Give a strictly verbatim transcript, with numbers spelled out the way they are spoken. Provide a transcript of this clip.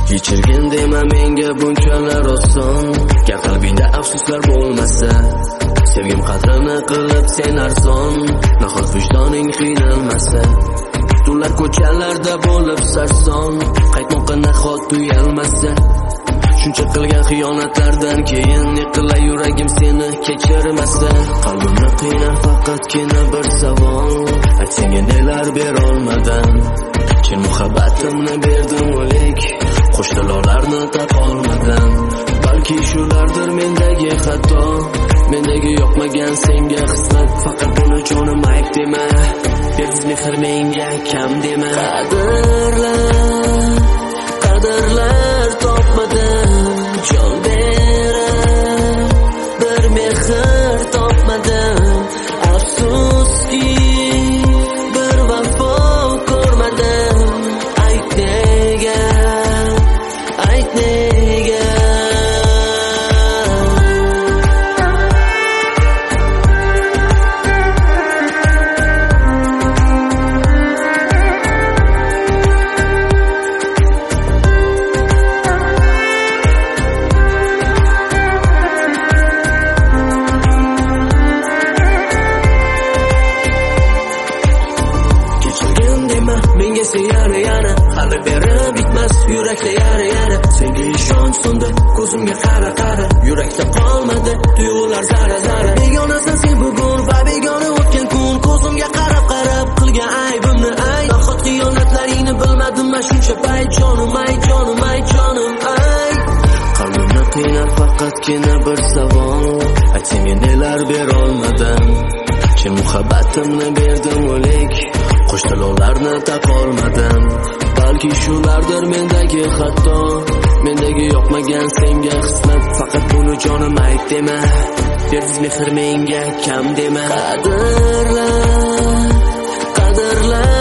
Kechirgin dema menga bunchalar oson. Gar qalbingda afsuslar bo'lmasa, sevgim qadrini qilib sen arzon. Nahot vijdoning qiynalmasa, tunlar ko'chalarda bo'lib sarson. Qaytmoqqa nahot tuyalmasa, shuncha qilgan xiyonatlardan keyin yiqilay yuragim seni kechirmasa. Qalbimni qiynar faqatgina bir savol, ayt senga nelar berolmadim. Chin muhabbatimni berdim o'lik, qo'sh tillarni topolmadim. Balki shulardir mendagi xato, mendagi yoqmagan senga xizmat. Faqat buni jonim ayb dema, bersiz mehr menga kam dema. Qadrlar, qadrlar topmadim, jon berib bir mehr topmadim. Afsuski bir vafo ko'rmadim. Ayt nega, ayt nega. Menga sen yana yana hali berib bitmas yurakda yara yara. Senga ishonch so'ndi ko'zimga qara qara, yurakda qolmadi tuyg'ular zara zara. Begonasan sen bugun va begona o'tgan kun, ko'zimga qarab qarab qilgan aybimni ay. Nahot xiyonatlaringni bilmadim men shuncha payt. Jonim ay jonim ay jonim ay. Qalbimni qiynar faqatgina bir savol, ayt senga nelar berolmadim. Chin muhabbatimni berdim o'lik, qo'sh tillarni topolmadim. Balki shulardir mendagi xato, mendagi yoqmagan senga xizmat. Faqat buni jonim ayb dema, bersiz mehr menga kam dema. Qadrlar, qadrlar